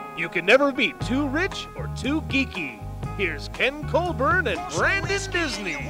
You can never be too rich or too geeky. Here's Ken Colburn and Brandon Disney.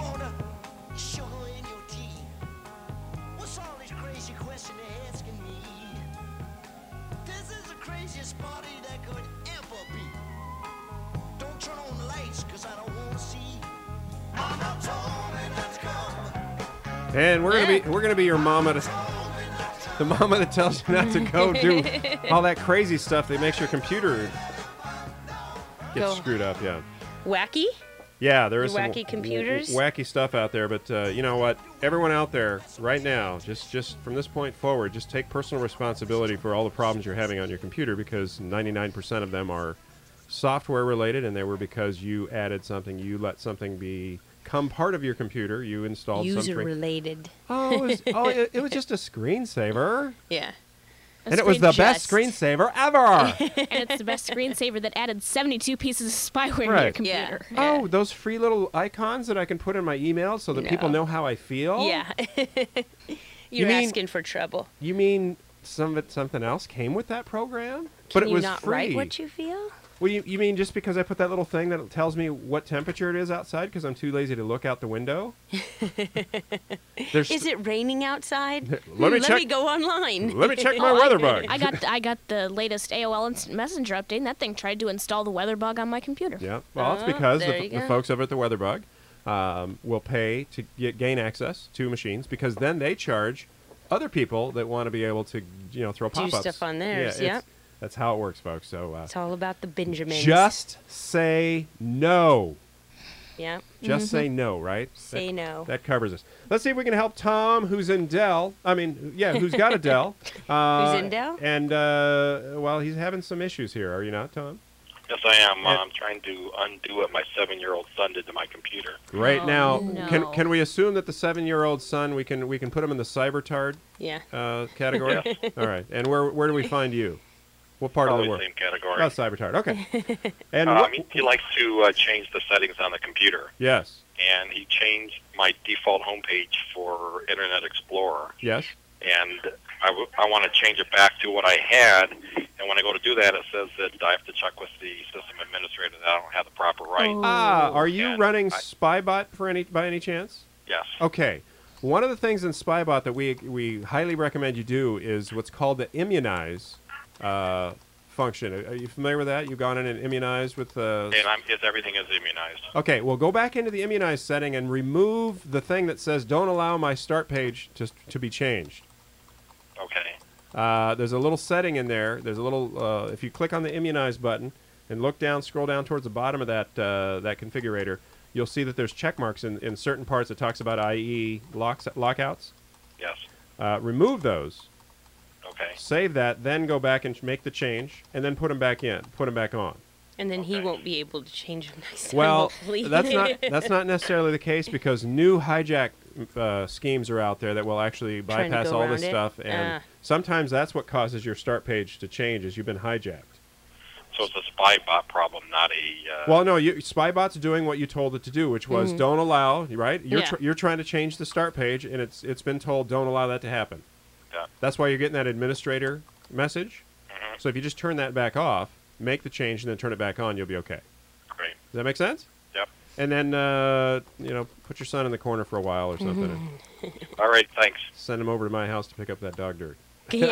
And we're gonna be your mama, the mama that tells you not to go do all that crazy stuff that makes your computer get screwed up. Yeah. Wacky? Yeah, there is wacky computers, wacky stuff out there. But you know what? Everyone out there right now, just from this point forward, just take personal responsibility for all the problems you're having on your computer, because 99% of them are software related, and they were because you added something, you let something become part of your computer, you installed something. User related. Oh, it was just a screensaver. Yeah. And it was the best screensaver ever. And it's the best screensaver that added 72 pieces of spyware to Right. your computer. Yeah. Oh, those free little icons that I can put in my email so that people know how I feel? Yeah. You You're mean- asking for trouble. You mean something else came with that program? Can But it you was not free. write what you feel? Well, you mean just because I put that little thing that tells me what temperature it is outside because I'm too lazy to look out the window? Is it raining outside? Let me check. me go online. Let me check my weather bug. I got the latest AOL Instant Messenger update, and that thing tried to install the weather bug on my computer. Yeah, well, it's because there you the go. folks over at the WeatherBug will pay to gain access to machines, because then they charge other people that want to be able to, throw pop-ups. stuff on theirs, Yeah, yep. that's how it works, folks. So It's all about the Benjamins. just say no. Yeah. Just say no, right? Say no. That covers us. Let's see if we can help Tom, who's in Dell. Who's got a Dell. Who's in Dell? And, he's having some issues here. Are you not, Tom? Yes, I am. I'm trying to undo what my 7-year-old son did to my computer. Right now, no. can we assume that the 7-year-old son, we can put him in the cybertard Yeah. category? All right. And where do we find you? What part Probably of the world? same category. Oh, cybertard. Okay. And he likes to change the settings on the computer, yes, and he changed my default homepage for Internet Explorer. yes. And I want to change it back to what I had, and when I go to do that, it says that I have to check with the system administrator that I don't have the proper right. Are you And running Spybot by any chance? Yes. Okay. One of the things in Spybot that we highly recommend you do is what's called the immunize function. Are you familiar with that? You've gone in and immunized with the... And everything is immunized. Okay, well, go back into the immunize setting and remove the thing that says don't allow my start page to be changed. Okay. There's a little setting in there. There's a little... if you click on the immunize button and look down, scroll down towards the bottom of that configurator, you'll see that there's check marks in certain parts that talks about IE lockouts. Yes. Remove those. Okay. Save that, then go back and make the change, and then put them back on. And then he won't be able to change them next time, Well, hopefully. that's not necessarily the case, because new hijack schemes are out there that will actually Trying to bypass go all this around it? stuff, and sometimes that's what causes your start page to change, is you've been hijacked. So it's a spy bot problem, not a... Well, no, Spybot's doing what you told it to do, which was don't allow, right? You're trying to change the start page, and it's been told don't allow that to happen. Yeah. That's why you're getting that administrator message. Mm-hmm. So if you just turn that back off, make the change, and then turn it back on, you'll be okay. Great. Does that make sense? Yep. And then, put your son in the corner for a while or something. And All right, thanks. send him over to my house to pick up that dog dirt.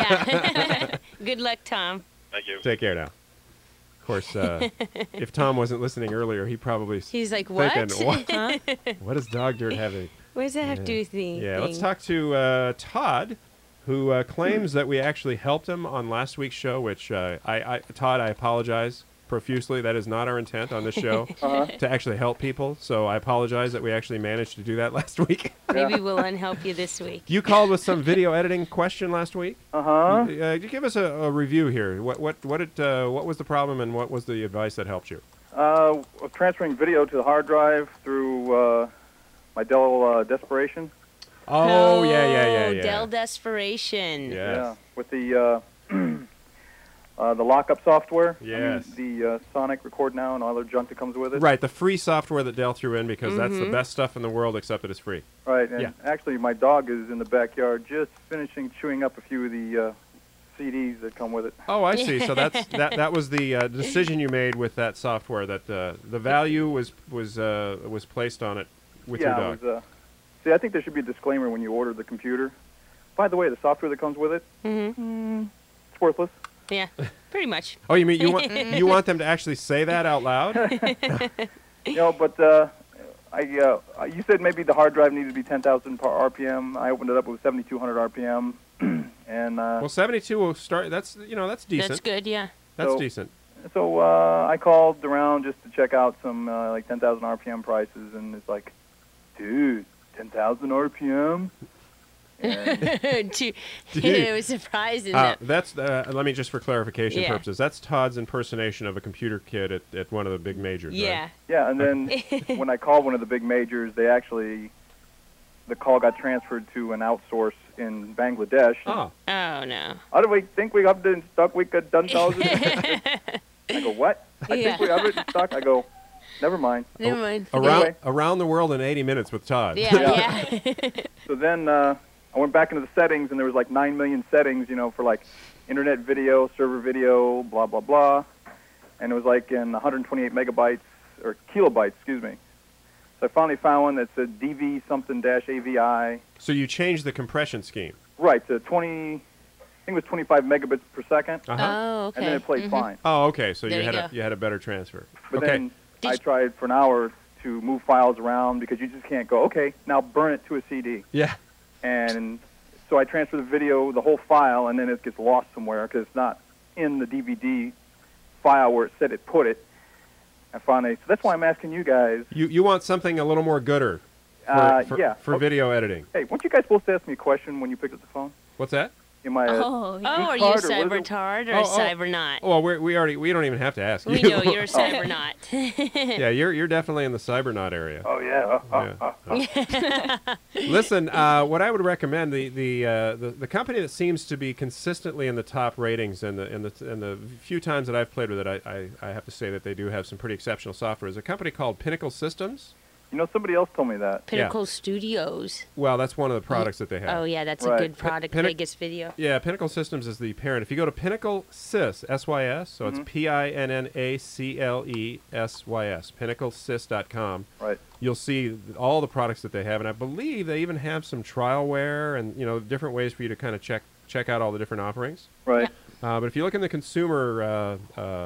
Yeah. Good luck, Tom. Thank you. Take care now. Of course, if Tom wasn't listening earlier, he probably He's like, what? thinking, what does dog dirt have to... What does that have to do with anything? Yeah, let's talk to Todd, who claims that we actually helped him on last week's show, which, Todd, I apologize profusely. That is not our intent on this show, to actually help people. So I apologize that we actually managed to do that last week. Maybe we'll unhelp you this week. You called with some video editing question last week. Give us a review here. What was the problem, and what was the advice that helped you? Transferring video to the hard drive through my Dell Desperation. Oh, yeah. Dell Desperation. Yes. Yeah, with the lockup software. Yes. The Sonic Record Now and all the junk that comes with it. Right, the free software that Dell threw in, because that's the best stuff in the world, except that it's free. Right, and Yeah. actually my dog is in the backyard just finishing chewing up a few of the CDs that come with it. Oh, I see. So that was the decision you made with that software, that the value was placed on it with your dog. It was, see, I think there should be a disclaimer when you order the computer. By the way, the software that comes with it, it's worthless. Yeah, pretty much. Oh, you mean you want them to actually say that out loud? You know, but you said maybe the hard drive needed to be 10,000 per RPM. I opened it up with 7,200 RPM, and well, 72 will start. That's decent. That's good, yeah. That's So- decent. So I called around just to check out some like 10,000 RPM prices, and it's like, dude, 10,000 RPM. And It was surprising. That. That's let me just for clarification Yeah. purposes. That's Todd's impersonation of a computer kid at one of the big majors. Yeah. Right? yeah, and then when I called one of the big majors, the call got transferred to an outsource in Bangladesh. Oh. Oh, no. How do we think we have it in stock? We could 10,000. I go, what? I think we have it in stock. I go, never mind. Never mind. Anyway. Around the world in 80 minutes with Todd. Yeah. So then I went back into the settings, and there was like 9 million settings, for like internet video, server video, blah, blah, blah. And it was like in 128 megabytes, or kilobytes, excuse me. So I finally found one that said DV something dash AVI. So you changed the compression scheme. Right, to 20, I think it was 25 megabits per second. Uh-huh. Oh, okay. And then it played fine. Oh, okay. So There you you had a better transfer. But okay. then I tried for an hour to move files around because you just can't go, okay, now burn it to a CD. Yeah. And so I transfer the video, the whole file, and then it gets lost somewhere because it's not in the DVD file where it said it put it. And finally, so that's why I'm asking you guys. You want something a little more gooder Yeah. for Okay. video editing. Hey, weren't you guys supposed to ask me a question when you picked up the phone? What's that? Am I Oh, Oh, yeah. are you a Card or what is it? cybertard or Oh, a oh. cybernaut? Well, we don't even have to ask We you. know you're a cybernaut. Yeah, you're definitely in the cybernaut area. Oh, yeah. Listen, what I would recommend, the company that seems to be consistently in the top ratings and the few times that I've played with it, I have to say that they do have some pretty exceptional software, is a company called Pinnacle Systems. Somebody else told me that. Pinnacle Studios. Well, that's one of the products that they have. Oh, yeah, that's Right. a good product. Vegas Video. Yeah, Pinnacle Systems is the parent. If you go to Pinnacle Sys, S-Y-S, so it's PINNACLESYS, pinnaclesys.com. Right. You'll see all the products that they have, and I believe they even have some trialware and different ways for you to kind of check out all the different offerings. Right. But if you look in the consumer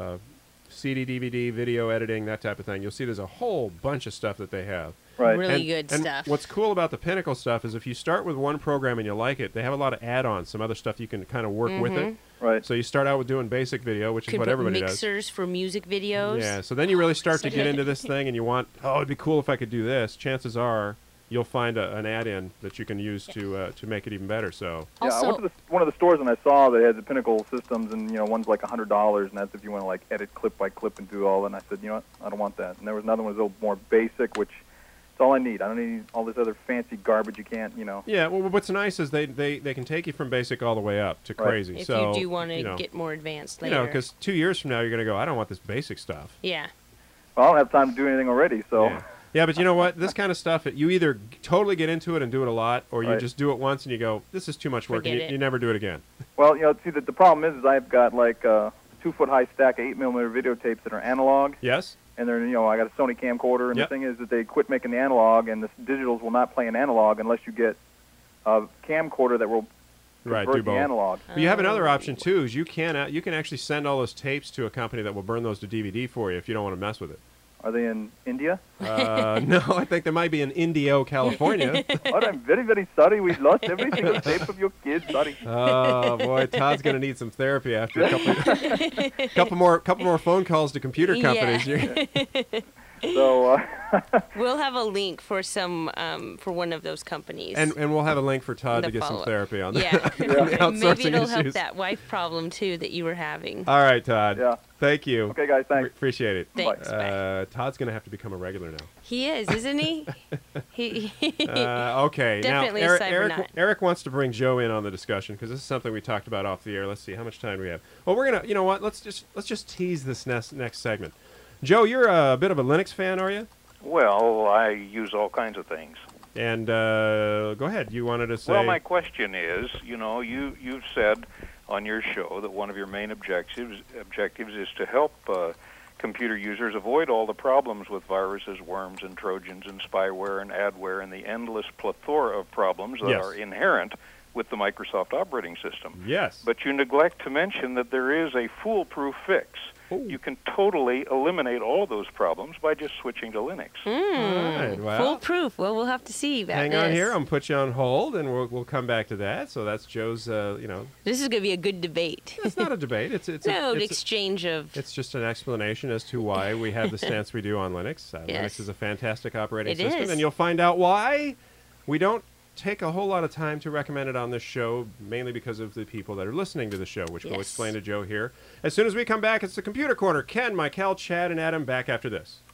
CD, DVD, video editing, that type of thing, you'll see there's a whole bunch of stuff that they have. Right. Really good and stuff. What's cool about the Pinnacle stuff is if you start with one program and you like it, they have a lot of add-ons, some other stuff you can kind of work with it. Right. So you start out with doing basic video, which is Could what put everybody does. mixers for music videos. Yeah, so then you really start to get into this thing and you want, it'd be cool if I could do this. Chances are you'll find an add-in that you can use to make it even better. So Yeah, I Also, went to one of the stores and I saw they had the Pinnacle systems, and one's like $100, and that's if you want to like edit clip by clip and do all. And I said, you know what, I don't want that. And there was another one that was a little more basic, which is all I need. I don't need all this other fancy garbage you can't. yeah, well, what's nice is they can take you from basic all the way up to Right. crazy. If so you do want to get more advanced later. because 2 years from now you're gonna go, I don't want this basic stuff. Yeah. Well, I don't have time to do anything already, so. Yeah, but you know what? This kind of stuff, you either totally get into it and do it a lot, or you Right. just do it once and you go, this is too much work, and Forget it. you never do it again. Well, see, the problem is I've got like a 2-foot-high stack of 8mm videotapes that are analog, Yes? and they're, I got a Sony camcorder, and Yep. the thing is that they quit making the analog, and the digitals will not play in analog unless you get a camcorder that will Right, convert do the both. analog. But you have another option, too, is you can actually send all those tapes to a company that will burn those to DVD for you if you don't want to mess with it. Are they in India? No, I think they might be in Indio, California. Oh, I'm very, very sorry. We lost every single tape of your kids. Sorry. Oh, boy, Todd's going to need some therapy after a couple more phone calls to computer companies. Yeah. So, We'll have a link for some for one of those companies. And we'll have a link for Todd The to get some follow-up. therapy on that. Yeah. on the outsourcing Maybe it'll help issues. that wife problem too that you were having. All right, Todd. Yeah. Thank you. okay, guys, thanks. Appreciate it. Thanks. Bye. Todd's going to have to become a regular now. He is, isn't he? he Okay. Definitely now, a Eric, cybernaut. Eric wants to bring Joe in on the discussion because this is something we talked about off the air. Let's see how much time do we have. Well, we're gonna. You know what? Let's just tease this next segment. Joe, you're a bit of a Linux fan, are you? Well, I use all kinds of things. And go ahead. You wanted to say. Well, my question is, you said on your show that one of your main objectives is to help computer users avoid all the problems with viruses, worms, and Trojans, and spyware, and adware, and the endless plethora of problems that are inherent with the Microsoft operating system. Yes. But you neglect to mention that there is a foolproof fix. Ooh. You can totally eliminate all of those problems by just switching to Linux. All right, well, Foolproof. Well, we'll have to see about hang this. on here. I'm going to put you on hold, and we'll come back to that. So that's Joe's, This is going to be a good debate. it's not a debate. It's Exchange of... It's just an explanation as to why we have the stance we do on Linux. Yes. Linux is a fantastic operating It system, is. and you'll find out why we don't take a whole lot of time to recommend it on this show, mainly because of the people that are listening to the show, which we'll Yes. explain to Joe here. As soon as we come back, it's the Computer Corner. Ken, Michael, Chad, and Adam back after this.